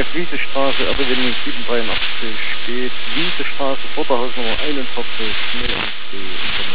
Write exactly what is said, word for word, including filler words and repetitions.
jetzt Wiesestraße, Avenue siebenhundertdreiundachtzig, geht Wiesestraße, Vorderhaus Nummer einundvierzig, Schnee und Schnee.